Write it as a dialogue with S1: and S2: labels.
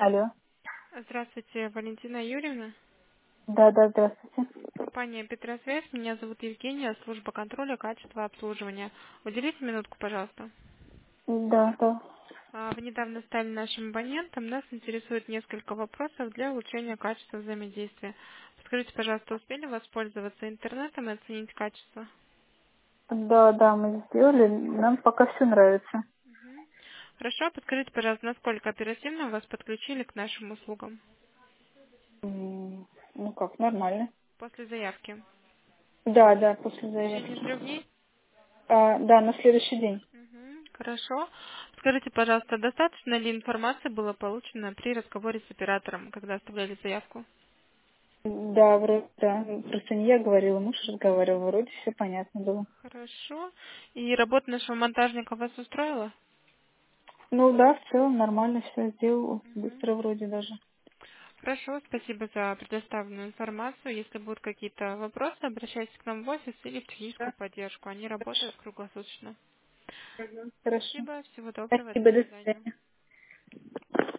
S1: Алло.
S2: Здравствуйте, Валентина Юрьевна.
S1: Да, да, здравствуйте.
S2: Компания Петросвязь. Меня зовут Евгения, служба контроля качества обслуживания. Уделите минутку, пожалуйста.
S1: Да, да.
S2: Вы недавно стали нашим абонентом. Нас интересует несколько вопросов для улучшения качества взаимодействия. Скажите, пожалуйста, успели воспользоваться интернетом и оценить качество?
S1: Да, да, мы сделали. Нам пока все нравится.
S2: Мгм. Хорошо, подскажите, пожалуйста, насколько оперативно вас подключили к нашим услугам
S1: Ну как, нормально.
S2: после заявки?
S1: Да, да, после
S2: В течение
S1: заявки.
S2: 3 дней?
S1: Да, на следующий день.
S2: Мгм. Хорошо. Скажите, пожалуйста, достаточно ли информации было получено при разговоре с оператором, когда оставляли заявку?
S1: Да, вроде, да. Просто не я говорила, муж разговаривал. Вроде все понятно было.
S2: Хорошо. И работа нашего монтажника вас устроила?
S1: Ну да, в целом нормально все сделал.
S2: Мгм.
S1: Быстро вроде даже.
S2: Хорошо, спасибо за предоставленную информацию. Если будут какие-то вопросы, обращайтесь к нам в офис или в техническую
S1: Да,
S2: поддержку. Они
S1: хорошо.
S2: работают круглосуточно.
S1: Хорошо.
S2: Спасибо, всего доброго, до
S1: Спасибо, до
S2: свидания.
S1: свидания.